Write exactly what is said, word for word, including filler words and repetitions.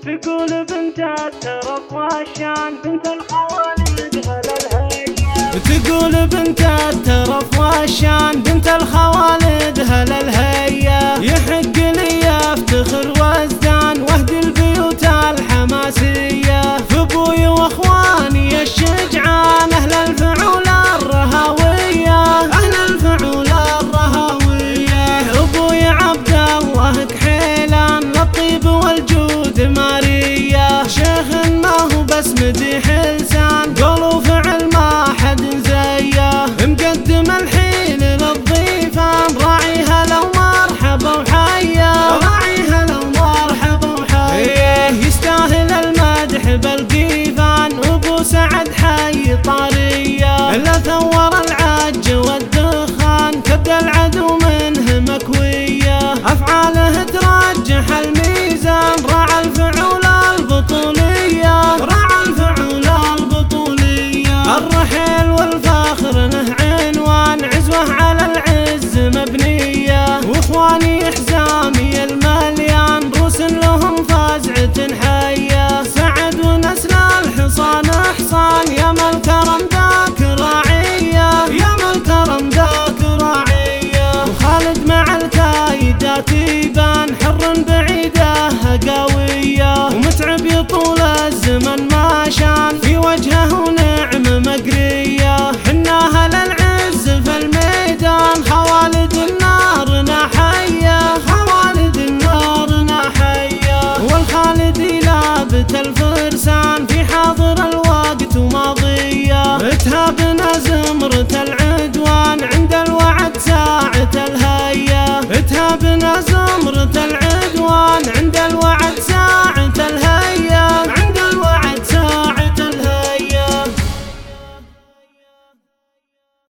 تقول بنت الترف والشان بنت الخوالد هلا الهيا. تقول بنت الترف والشان بنت الخوالد هلا الهيا. يحق لي افتخر وازدان واهدي البيوت الحماسية في ابوي واخواني الشجعان اهل الفعول الرهاوية اهل الفعول الرهاوية. ابوي عبد الله كحيلان للطيب والجود مارية شيخ ما هو بس مديح لسان